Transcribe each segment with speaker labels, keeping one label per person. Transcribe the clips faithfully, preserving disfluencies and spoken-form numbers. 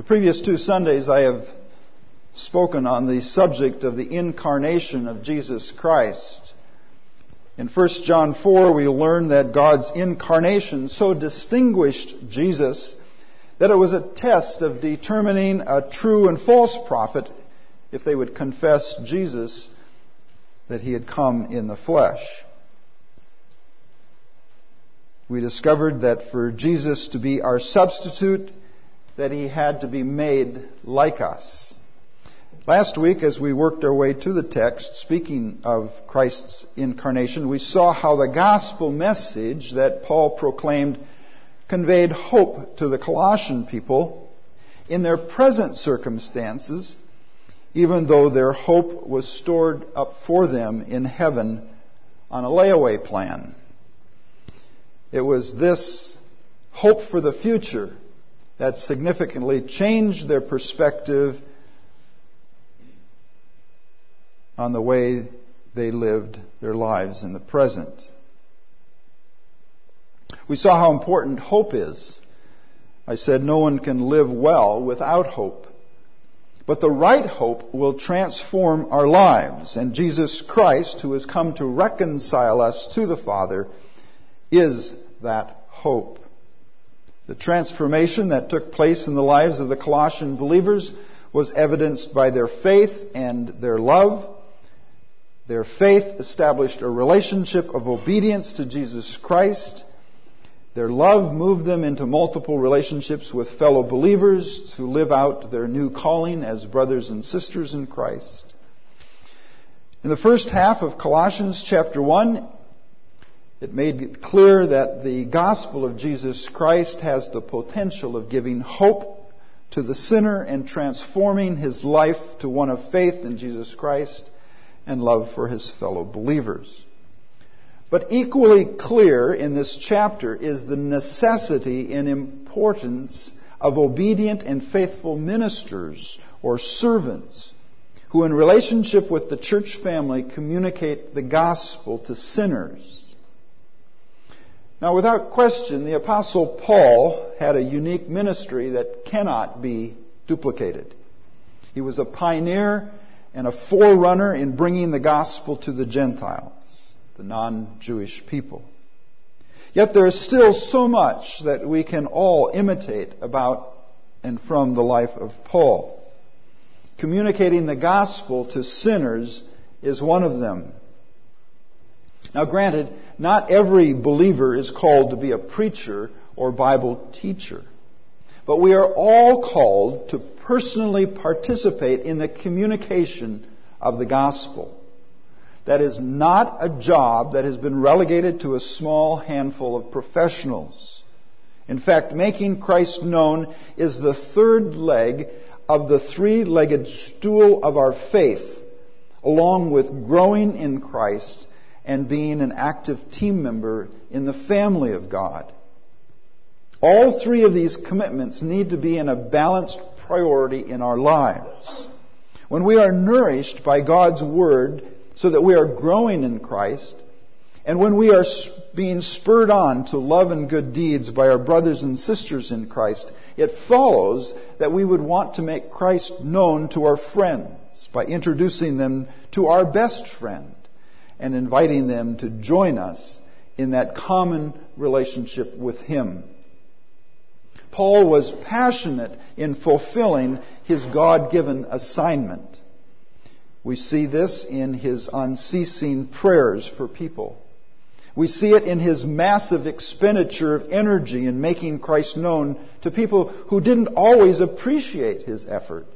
Speaker 1: The previous two Sundays I have spoken on the subject of the incarnation of Jesus Christ. In First John four, we learn that God's incarnation so distinguished Jesus that it was a test of determining a true and false prophet if they would confess Jesus, that he had come in the flesh. We discovered that for Jesus to be our substitute, that he had to be made like us. Last week, as we worked our way to the text, speaking of Christ's incarnation, we saw how the gospel message that Paul proclaimed conveyed hope to the Colossian people in their present circumstances, even though their hope was stored up for them in heaven on a layaway plan. It was this hope for the future that significantly changed their perspective on the way they lived their lives in the present. We saw how important hope is. I said no one can live well without hope. But the right hope will transform our lives. And Jesus Christ, who has come to reconcile us to the Father, is that hope. The transformation that took place in the lives of the Colossian believers was evidenced by their faith and their love. Their faith established a relationship of obedience to Jesus Christ. Their love moved them into multiple relationships with fellow believers to live out their new calling as brothers and sisters in Christ. In the first half of Colossians chapter one, it made it clear that the gospel of Jesus Christ has the potential of giving hope to the sinner and transforming his life to one of faith in Jesus Christ and love for his fellow believers. But equally clear in this chapter is the necessity and importance of obedient and faithful ministers or servants who in relationship with the church family communicate the gospel to sinners. Now, without question, the Apostle Paul had a unique ministry that cannot be duplicated. He was a pioneer and a forerunner in bringing the gospel to the Gentiles, the non-Jewish people. Yet there is still so much that we can all imitate about and from the life of Paul. Communicating the gospel to sinners is one of them. Now granted, not every believer is called to be a preacher or Bible teacher. But we are all called to personally participate in the communication of the gospel. That is not a job that has been relegated to a small handful of professionals. In fact, making Christ known is the third leg of the three-legged stool of our faith, along with growing in Christ and being an active team member in the family of God. All three of these commitments need to be in a balanced priority in our lives. When we are nourished by God's Word so that we are growing in Christ, and when we are being spurred on to love and good deeds by our brothers and sisters in Christ, it follows that we would want to make Christ known to our friends by introducing them to our best friend and inviting them to join us in that common relationship with Him. Paul was passionate in fulfilling his God-given assignment. We see this in his unceasing prayers for people. We see it in his massive expenditure of energy in making Christ known to people who didn't always appreciate his efforts.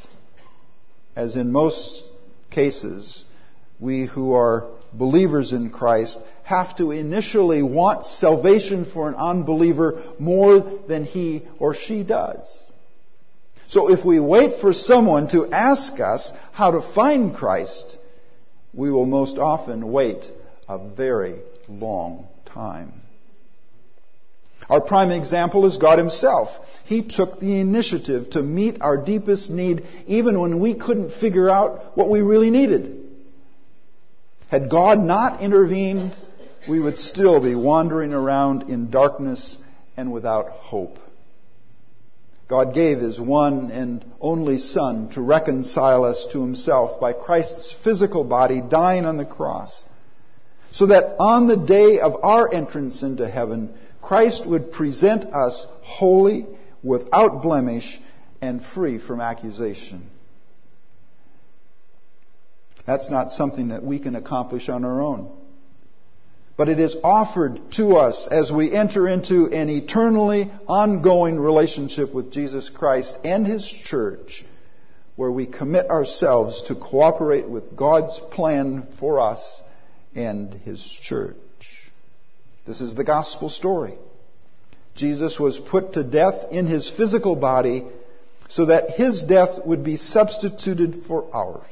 Speaker 1: As in most cases, we who are believers in Christ have to initially want salvation for an unbeliever more than he or she does. So if we wait for someone to ask us how to find Christ, we will most often wait a very long time. Our prime example is God Himself. He took the initiative to meet our deepest need even when we couldn't figure out what we really needed. Had God not intervened, we would still be wandering around in darkness and without hope. God gave His one and only Son to reconcile us to Himself by Christ's physical body dying on the cross, so that on the day of our entrance into heaven, Christ would present us holy, without blemish, and free from accusation. That's not something that we can accomplish on our own. But it is offered to us as we enter into an eternally ongoing relationship with Jesus Christ and His church, where we commit ourselves to cooperate with God's plan for us and His church. This is the gospel story. Jesus was put to death in His physical body so that His death would be substituted for ours.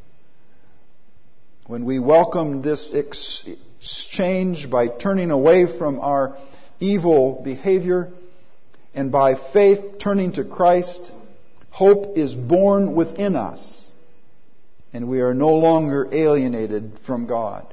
Speaker 1: When we welcome this exchange by turning away from our evil behavior and by faith turning to Christ, hope is born within us, and we are no longer alienated from God.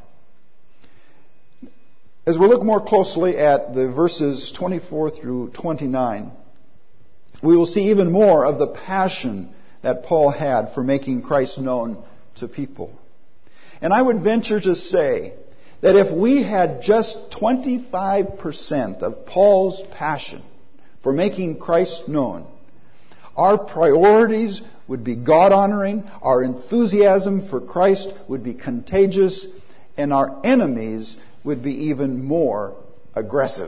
Speaker 1: As we look more closely at the verses twenty-four through twenty-nine, we will see even more of the passion that Paul had for making Christ known to people. And I would venture to say that if we had just twenty-five percent of Paul's passion for making Christ known, our priorities would be God-honoring, our enthusiasm for Christ would be contagious, and our enemies would be even more aggressive.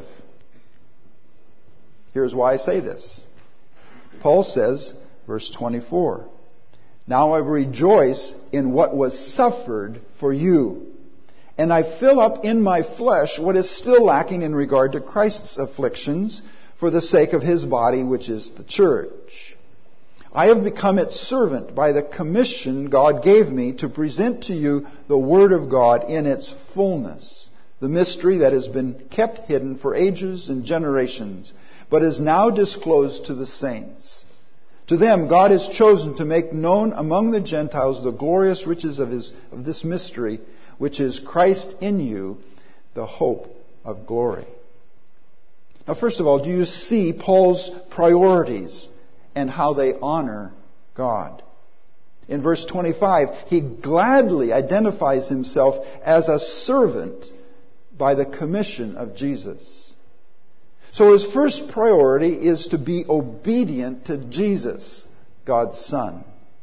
Speaker 1: Here's why I say this. Paul says, verse twenty-four, "Now I rejoice in what was suffered for you, and I fill up in my flesh what is still lacking in regard to Christ's afflictions for the sake of His body, which is the church. I have become its servant by the commission God gave me to present to you the Word of God in its fullness, the mystery that has been kept hidden for ages and generations, but is now disclosed to the saints. To them God has chosen to make known among the Gentiles the glorious riches of his of this mystery, which is Christ in you, the hope of glory." Now, first of all, do you see Paul's priorities and how they honor God? In verse twenty-five, he gladly identifies himself as a servant by the commission of Jesus. So his first priority is to be obedient to Jesus, God's Son.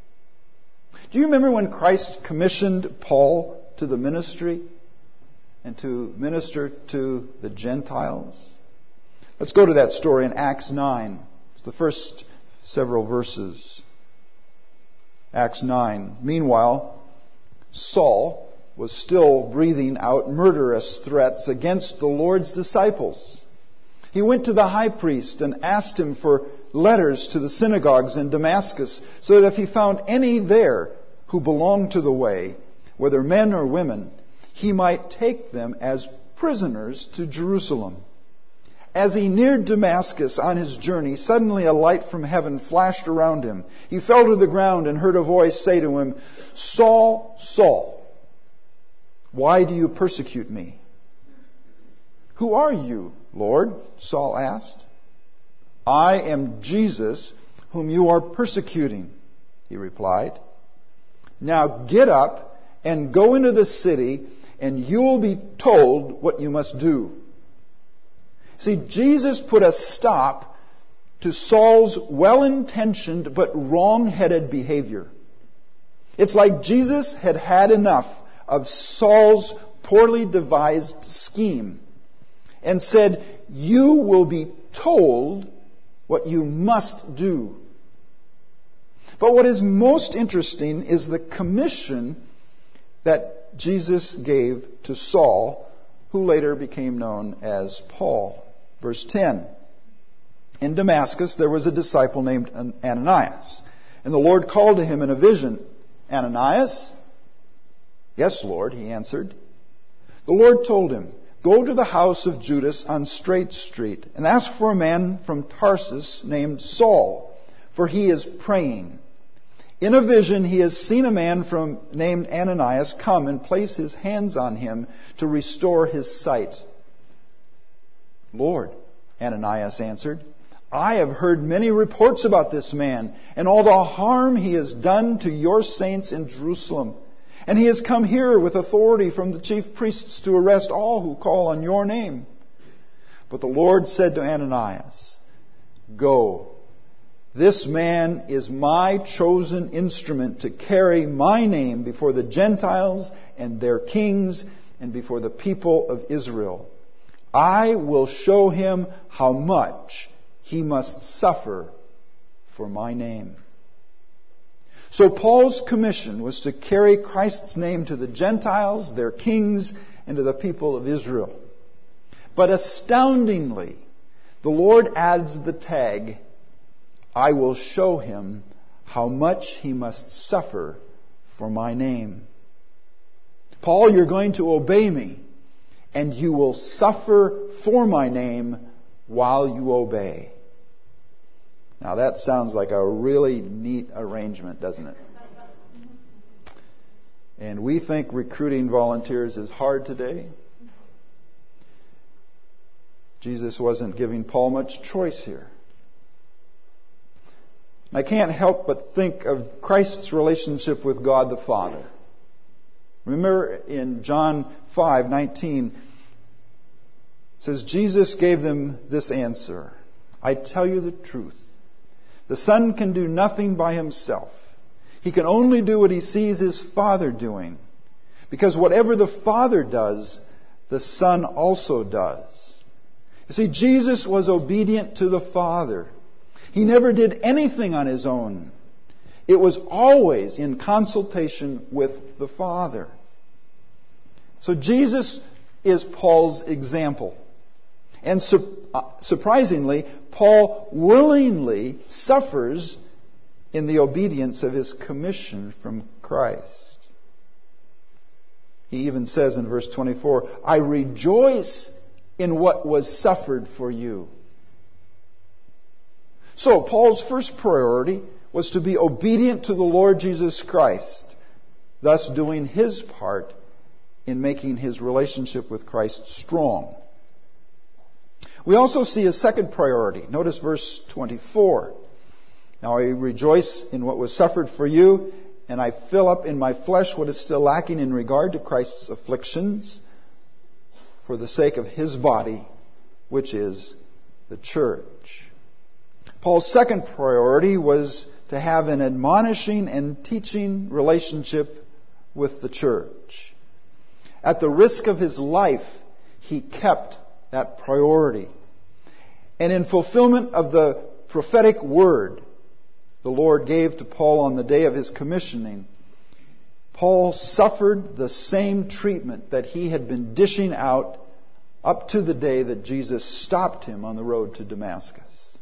Speaker 1: Do you remember when Christ commissioned Paul to the ministry and to minister to the Gentiles? Let's go to that story in Acts nine. It's the first several verses. Acts nine. Meanwhile, Saul was still breathing out murderous threats against the Lord's disciples. He went to the high priest and asked him for letters to the synagogues in Damascus, so that if he found any there who belonged to the way, whether men or women, he might take them as prisoners to Jerusalem. As he neared Damascus on his journey, suddenly a light from heaven flashed around him. He fell to the ground and heard a voice say to him, "Saul, Saul, why do you persecute me?" "Who are you, Lord?" Saul asked. "I am Jesus, whom you are persecuting," he replied. "Now get up and go into the city, and you will be told what you must do." See, Jesus put a stop to Saul's well-intentioned but wrong-headed behavior. It's like Jesus had had enough of Saul's poorly devised scheme and said, "You will be told what you must do." But what is most interesting is the commission that Jesus gave to Saul, who later became known as Paul. Verse ten. In Damascus there was a disciple named Ananias, and the Lord called to him in a vision, "Ananias?" "Yes, Lord," he answered. The Lord told him, "Go to the house of Judas on Straight Street and ask for a man from Tarsus named Saul, for he is praying. In a vision he has seen a man from named Ananias come and place his hands on him to restore his sight." "Lord," Ananias answered, I have heard many reports about this man and all the harm he has done to your saints in Jerusalem. And he has come here with authority from the chief priests to arrest all who call on your name. But the Lord said to Ananias, Go. This man is my chosen instrument to carry my name before the Gentiles and their kings and before the people of Israel. I will show him how much he must suffer for my name. So Paul's commission was to carry Christ's name to the Gentiles, their kings, and to the people of Israel. But astoundingly, the Lord adds the tag, I will show him how much he must suffer for my name. Paul, you're going to obey me, and you will suffer for my name while you obey. Now that sounds like a really neat arrangement, doesn't it? And we think recruiting volunteers is hard today. Jesus wasn't giving Paul much choice here. I can't help but think of Christ's relationship with God the Father. Remember in John five nineteen, it says, Jesus gave them this answer, I tell you the truth. The Son can do nothing by himself. He can only do what he sees his Father doing. Because whatever the Father does, the Son also does. You see, Jesus was obedient to the Father. He never did anything on his own. It was always in consultation with the Father. So Jesus is Paul's example. And su- uh, surprisingly, Paul willingly suffers in the obedience of his commission from Christ. He even says in verse twenty-four, I rejoice in what was suffered for you. So, Paul's first priority was to be obedient to the Lord Jesus Christ, thus doing his part in making his relationship with Christ strong. We also see a second priority. Notice verse twenty-four. Now I rejoice in what was suffered for you, and I fill up in my flesh what is still lacking in regard to Christ's afflictions for the sake of his body, which is the church. Paul's second priority was to have an admonishing and teaching relationship with the church. At the risk of his life, he kept that priority. And in fulfillment of the prophetic word the Lord gave to Paul on the day of his commissioning, Paul suffered the same treatment that he had been dishing out up to the day that Jesus stopped him on the road to Damascus.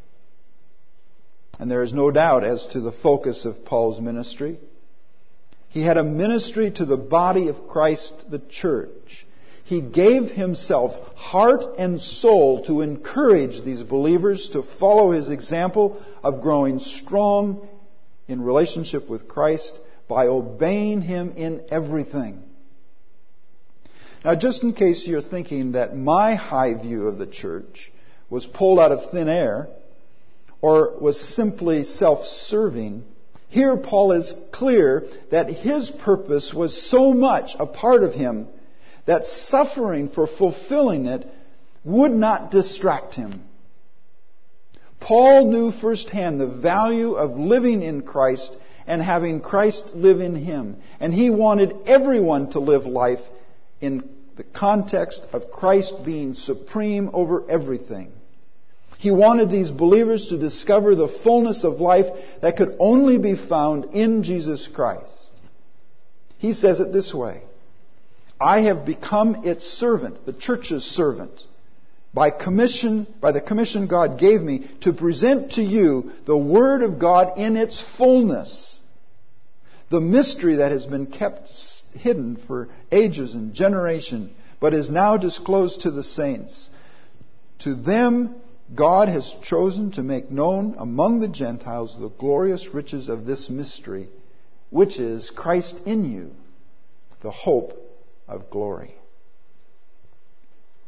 Speaker 1: And there is no doubt as to the focus of Paul's ministry. He had a ministry to the body of Christ, the church. He gave himself heart and soul to encourage these believers to follow his example of growing strong in relationship with Christ by obeying him in everything. Now, just in case you're thinking that my high view of the church was pulled out of thin air or was simply self-serving, here Paul is clear that his purpose was so much a part of him that suffering for fulfilling it would not distract him. Paul knew firsthand the value of living in Christ and having Christ live in him. And he wanted everyone to live life in the context of Christ being supreme over everything. He wanted these believers to discover the fullness of life that could only be found in Jesus Christ. He says it this way, I have become its servant, the church's servant, by commission, by the commission God gave me to present to you the Word of God in its fullness. The mystery that has been kept hidden for ages and generations, but is now disclosed to the saints. To them, God has chosen to make known among the Gentiles the glorious riches of this mystery, which is Christ in you, the hope of glory.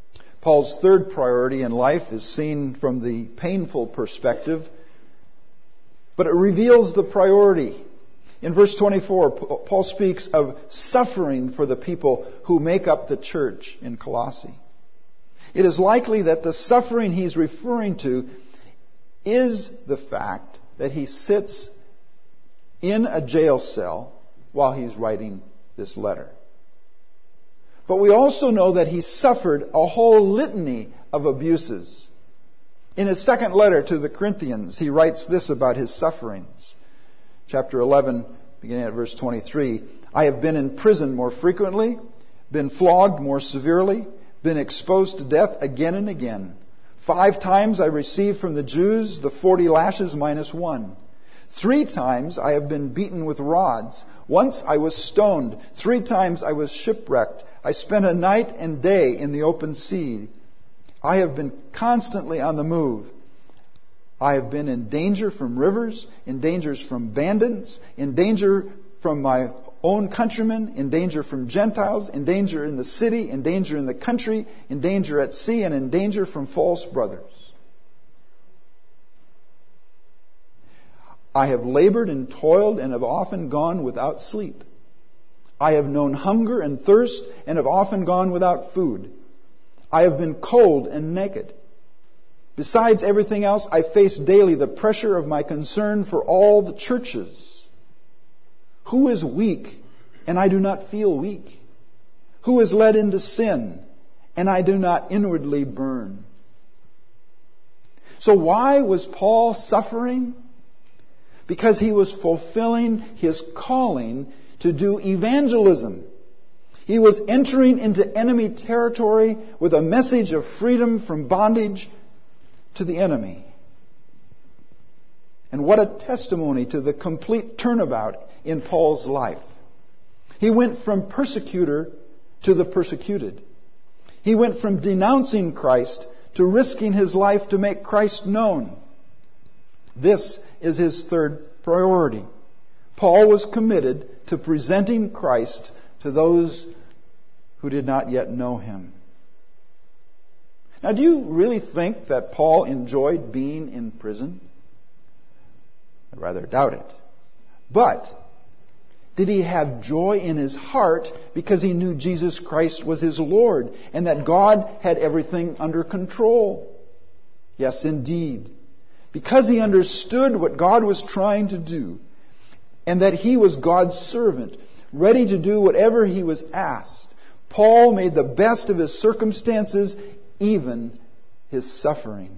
Speaker 1: Paul's third priority in life is seen from the painful perspective, but it reveals the priority. In verse twenty-four, Paul speaks of suffering for the people who make up the church in Colossae. It is likely that the suffering he's referring to is the fact that he sits in a jail cell while he's writing this letter. But we also know that he suffered a whole litany of abuses. In his second letter to the Corinthians, he writes this about his sufferings. Chapter eleven, beginning at verse twenty-three, I have been in prison more frequently, been flogged more severely, been exposed to death again and again. Five times I received from the Jews the forty lashes minus one. Three times I have been beaten with rods. Once I was stoned. Three times I was shipwrecked. I spent a night and day in the open sea. I have been constantly on the move. I have been in danger from rivers, in dangers from bandits, in danger from my own countrymen, in danger from Gentiles, in danger in the city, in danger in the country, in danger at sea, and in danger from false brothers. I have labored and toiled and have often gone without sleep. I have known hunger and thirst and have often gone without food. I have been cold and naked. Besides everything else, I face daily the pressure of my concern for all the churches. Who is weak, and I do not feel weak? Who is led into sin, and I do not inwardly burn? So why was Paul suffering? Because he was fulfilling his calling to do evangelism. He was entering into enemy territory with a message of freedom from bondage to the enemy. And what a testimony to the complete turnabout in Paul's life. He went from persecutor to the persecuted. He went from denouncing Christ to risking his life to make Christ known. This is his third priority. Paul was committed to presenting Christ to those who did not yet know him. Now, do you really think that Paul enjoyed being in prison? I rather doubt it. But did he have joy in his heart because he knew Jesus Christ was his Lord and that God had everything under control? Yes, indeed. Because he understood what God was trying to do and that he was God's servant, ready to do whatever he was asked, Paul made the best of his circumstances, even his suffering.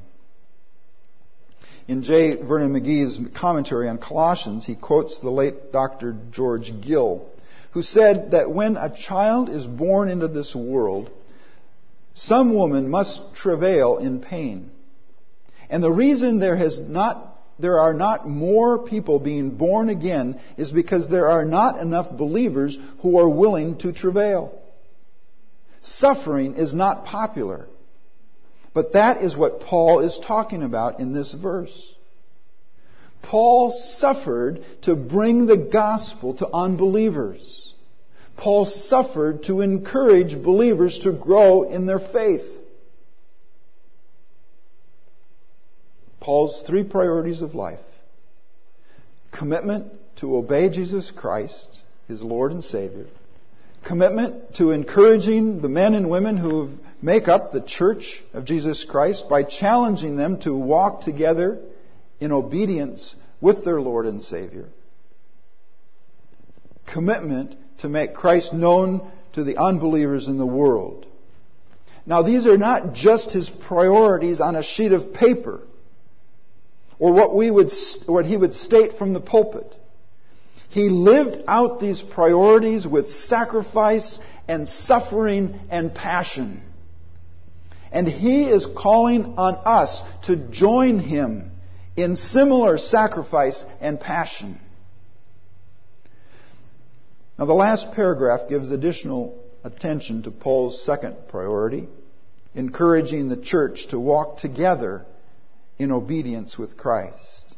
Speaker 1: In J. Vernon McGee's commentary on Colossians, he quotes the late Doctor George Gill, who said that when a child is born into this world, some woman must travail in pain. And the reason there has not there are not more people being born again is because there are not enough believers who are willing to travail. Suffering is not popular. But that is what Paul is talking about in this verse. Paul suffered to bring the gospel to unbelievers. Paul suffered to encourage believers to grow in their faith. Paul's three priorities of life: commitment to obey Jesus Christ, his Lord and Savior; commitment to encouraging the men and women who make up the church of Jesus Christ by challenging them to walk together in obedience with their Lord and Savior; commitment to make Christ known to the unbelievers in the world. Now, these are not just his priorities on a sheet of paper, or what we would, what he would state from the pulpit. He lived out these priorities with sacrifice and suffering and passion. And he is calling on us to join him in similar sacrifice and passion. Now, the last paragraph gives additional attention to Paul's second priority, encouraging the church to walk together in obedience with Christ.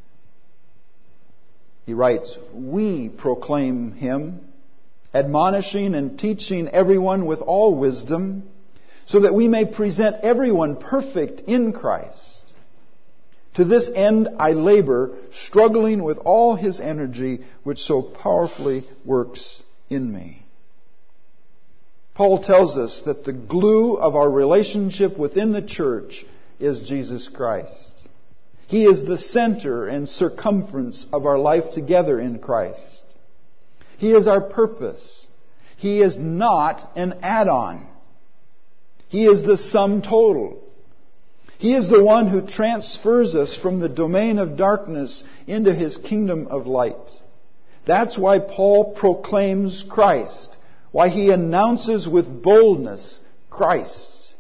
Speaker 1: He writes, "We proclaim him, admonishing and teaching everyone with all wisdom, so that we may present everyone perfect in Christ. To this end I labor, struggling with all His energy, which so powerfully works in me. Paul tells us that the glue of our relationship within the church is Jesus Christ. He is the center and circumference of our life together in Christ. He is our purpose. He is not an add-on. He is the sum total. He is the one who transfers us from the domain of darkness into His kingdom of light. That's why Paul proclaims Christ, why he announces with boldness Christ.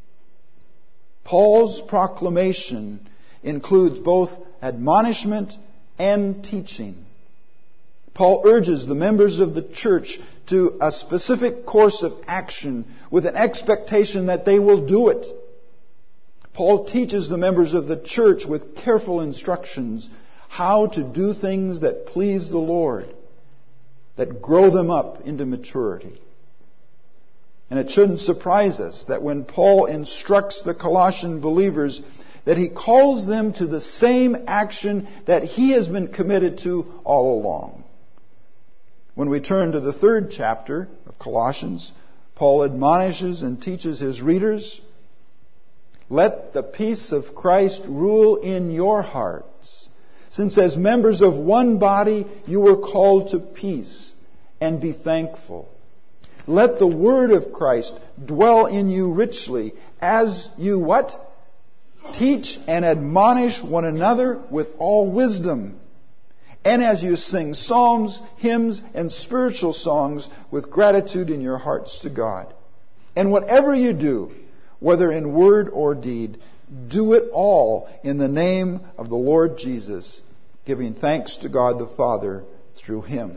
Speaker 1: Paul's proclamation includes both admonishment and teaching. Paul urges the members of the church to a specific course of action with an expectation that they will do it. Paul teaches the members of the church with careful instructions how to do things that please the Lord, that grow them up into maturity. And it shouldn't surprise us that when Paul instructs the Colossian believers, that he calls them to the same action that he has been committed to all along. When we turn to the third chapter of Colossians, Paul admonishes and teaches his readers, "Let the peace of Christ rule in your hearts, since as members of one body you were called to peace, and be thankful. Let the word of Christ dwell in you richly, as you" what? "Teach and admonish one another with all wisdom, and as you sing psalms, hymns, and spiritual songs with gratitude in your hearts to God. And whatever you do, whether in word or deed, do it all in the name of the Lord Jesus, giving thanks to God the Father through Him."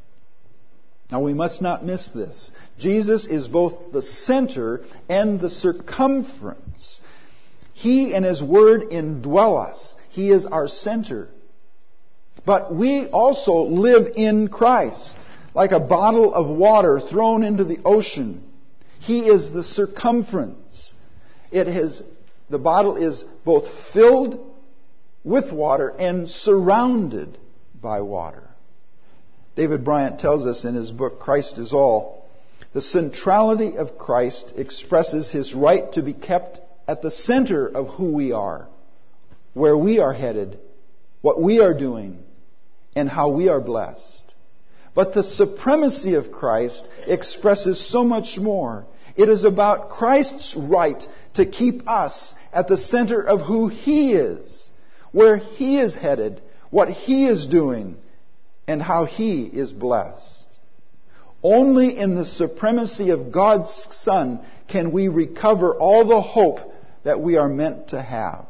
Speaker 1: Now we must not miss this. Jesus is both the center and the circumference. He and His Word indwell us. He is our center. But we also live in Christ, like a bottle of water thrown into the ocean. He is the circumference. It has, the bottle is both filled with water and surrounded by water. David Bryant tells us in his book, Christ is All, the centrality of Christ expresses His right to be kept at the center of who we are, where we are headed, what we are doing, and how we are blessed. But the supremacy of Christ expresses so much more. It is about Christ's right to keep us at the center of who He is, where He is headed, what He is doing, and how He is blessed. Only in the supremacy of God's Son can we recover all the hope that we are meant to have.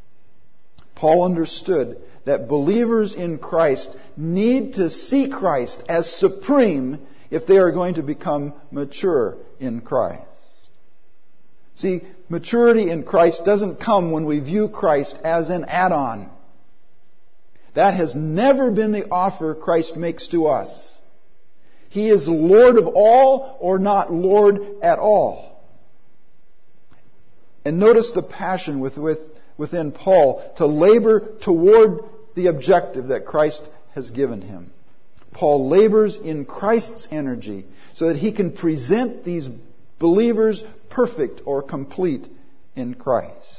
Speaker 1: Paul understood that believers in Christ need to see Christ as supreme if they are going to become mature in Christ. See, maturity in Christ doesn't come when we view Christ as an add-on. That has never been the offer Christ makes to us. He is Lord of all or not Lord at all. And notice the passion with, with, within Paul to labor toward the objective that Christ has given him. Paul labors in Christ's energy so that he can present these believers perfect or complete in Christ.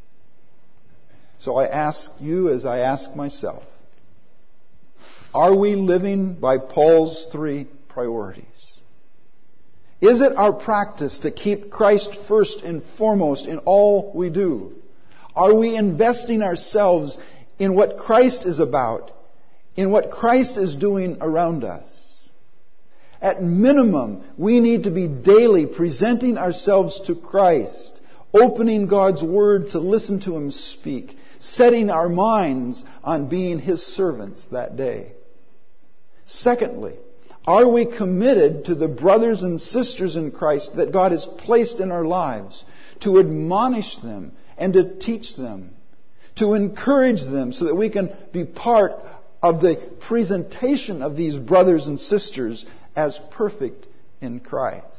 Speaker 1: So I ask you as I ask myself, are we living by Paul's three priorities? Is it our practice to keep Christ first and foremost in all we do? Are we investing ourselves in what Christ is about, in what Christ is doing around us? At minimum, we need to be daily presenting ourselves to Christ, opening God's Word to listen to Him speak, setting our minds on being His servants that day. Secondly, are we committed to the brothers and sisters in Christ that God has placed in our lives, to admonish them and to teach them, to encourage them so that we can be part of the presentation of these brothers and sisters as perfect in Christ?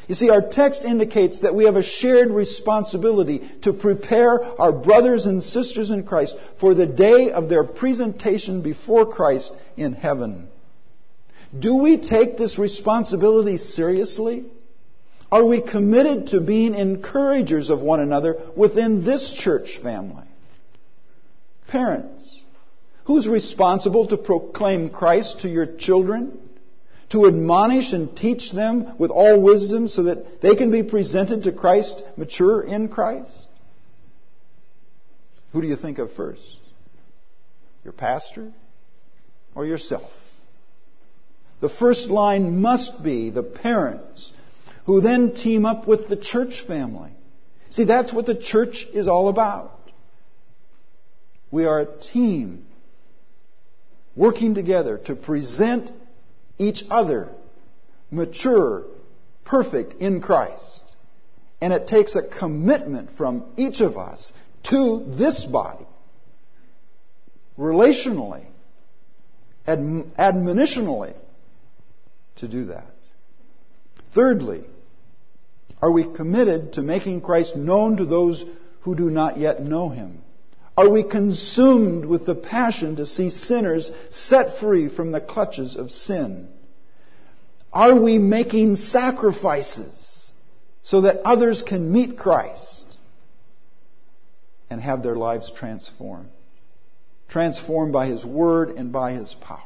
Speaker 1: You see, our text indicates that we have a shared responsibility to prepare our brothers and sisters in Christ for the day of their presentation before Christ in heaven. Do we take this responsibility seriously? Are we committed to being encouragers of one another within this church family? Parents, who's responsible to proclaim Christ to your children? To admonish and teach them with all wisdom so that they can be presented to Christ, mature in Christ? Who do you think of first? Your pastor or yourself? The first line must be the parents, who then team up with the church family. See, that's what the church is all about. We are a team working together to present each other mature, perfect in Christ. And it takes a commitment from each of us to this body, relationally, adm- admonitionally, to do that. Thirdly, are we committed to making Christ known to those who do not yet know Him? Are we consumed with the passion to see sinners set free from the clutches of sin? Are we making sacrifices so that others can meet Christ and have their lives transformed? Transformed by His Word and by His power.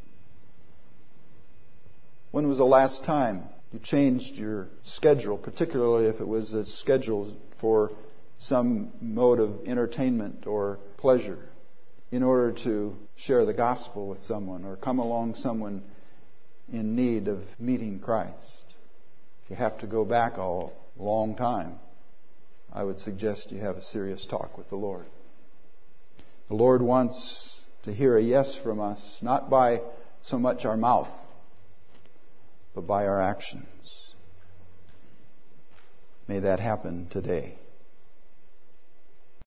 Speaker 1: When was the last time you changed your schedule, particularly if it was a schedule for some mode of entertainment or pleasure, in order to share the gospel with someone or come along someone in need of meeting Christ? If you have to go back a long time, I would suggest you have a serious talk with the Lord. The Lord wants to hear a yes from us, not by so much our mouth, but by our actions. May that happen today.